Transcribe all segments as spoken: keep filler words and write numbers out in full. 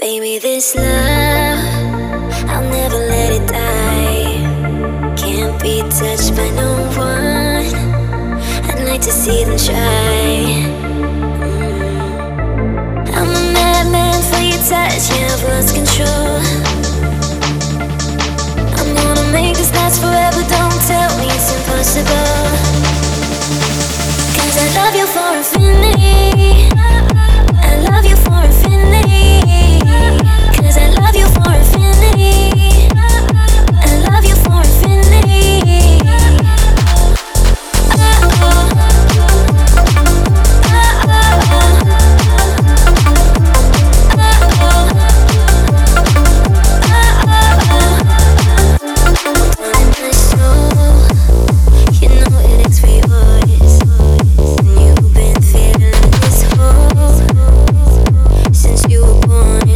Baby, this love, I'll never let it die. Can't be touched by no one. I'd like to see them try. mm. I'm a madman for your touch, yeah, I've lost control. I'm gonna make this last forever, don't tell me it's impossible. Cause I love you for infinity. I love you for infinity. Cause I love you for infinity. I love you for infinity. Oh, my soul, you know it aches for yours. And you've been feeling this hole since you were born.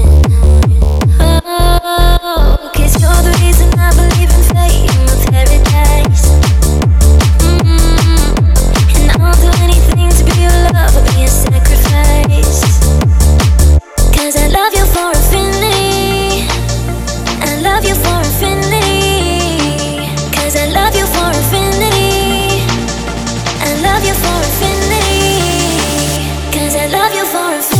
Oh, 'cause you're the reason I believe in fate and my paradise. mm And I'll do anything to be your love or be a sacrifice. 'Cause I love you for infinity. I love you for infinity. 'Cause I love you for infinity. I love you for infinity. 'Cause I love you for infinity.